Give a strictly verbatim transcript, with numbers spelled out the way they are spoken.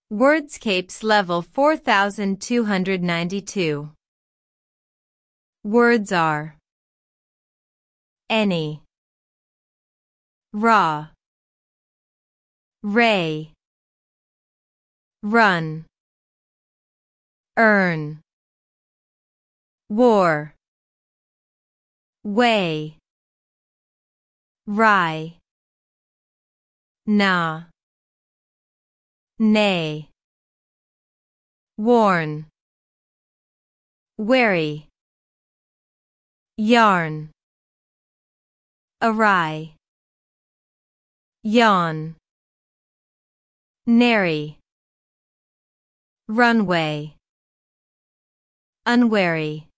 Wordscapes level four thousand two hundred ninety-two. Words are any, raw, ray, run, earn, war, way, rye, nah, nay, warn, wary, yarn, awry, yawn, nary, runway, unwary.